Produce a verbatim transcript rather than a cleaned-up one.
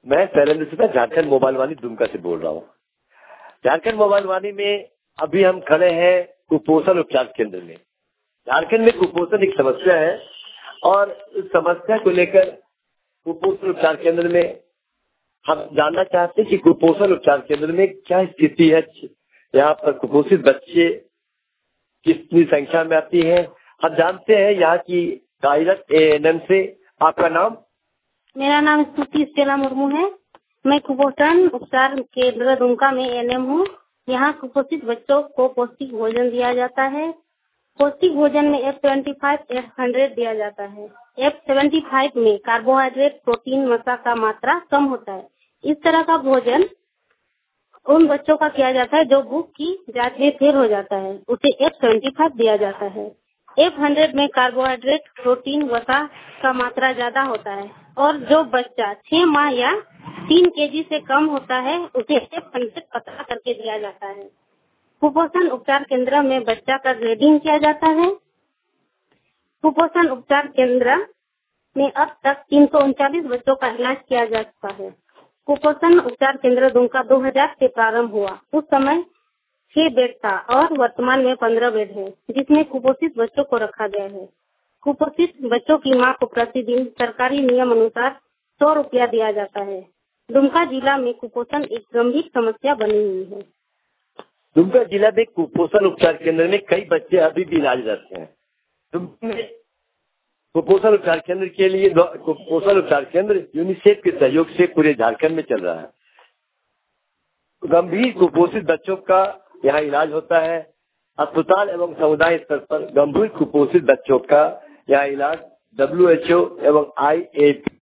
मैं शैलेंद्र सिन्हा झारखंड मोबाइल वाणी दुमका से बोल रहा हूँ। झारखंड मोबाइल वाणी में अभी हम खड़े हैं कुपोषण उपचार केंद्र में। झारखंड में कुपोषण एक समस्या है और इस समस्या को लेकर कुपोषण उपचार केंद्र में हम जानना चाहते हैं कि कुपोषण उपचार केंद्र में क्या स्थिति है। यहाँ पर कुपोषित बच्चे कितनी संख्या में आती है, हम जानते हैं यहाँ की कार्यरत ए एन एम से। आपका नाम? मेरा नाम स्तुति स्टेला मुर्मू है। मैं कुपोषण उपचार केंद्र दुमका में ए एन एम हूँ। यहाँ कुपोषित बच्चों को पौष्टिक भोजन दिया जाता है। पौष्टिक भोजन में F twenty five F hundred दिया जाता है। एफ सेवेंटी फाइव में कार्बोहाइड्रेट, प्रोटीन, वसा का मात्रा कम होता है। इस तरह का भोजन उन बच्चों का किया जाता है जो भूख की जांच में फेल हो जाता है, उसे एफ सेवेंटी फाइव दिया जाता है। एफ हंड्रेड में कार्बोहाइड्रेट, प्रोटीन, वसा का मात्रा ज्यादा होता है और जो बच्चा छह माह या तीन केजी से कम होता है उसे एफ हंड्रेड पतला करके दिया जाता है। कुपोषण उपचार केंद्र में बच्चा का ग्रेडिंग किया जाता है। कुपोषण उपचार केंद्र में अब तक तीन सौ उनचालीस बच्चों का इलाज किया जा चुका है। कुपोषण उपचार केंद्र दुमका दो हज़ार से प्रारंभ हुआ। उस समय छह बेड था और वर्तमान में पंद्रह बेड है, जिसमें कुपोषित बच्चों को रखा गया है। कुपोषित बच्चों की मां को प्रतिदिन सरकारी नियम अनुसार सौ रुपया दिया जाता है। दुमका जिला में कुपोषण एक गंभीर समस्या बनी हुई है। दुमका जिला में कुपोषण उपचार केंद्र में कई बच्चे अभी भी इलाज रहते हैं। दुमका में कुपोषण उपचार केंद्र के लिए कुपोषण उपचार केंद्र यूनिसेफ के सहयोग से पूरे झारखंड में चल रहा है। गंभीर कुपोषित बच्चों का यहाँ इलाज होता है। अस्पताल एवं समुदाय स्तर पर गंभीर कुपोषित बच्चों का यहाँ इलाज डब्ल्यू एच ओ एवं आई ए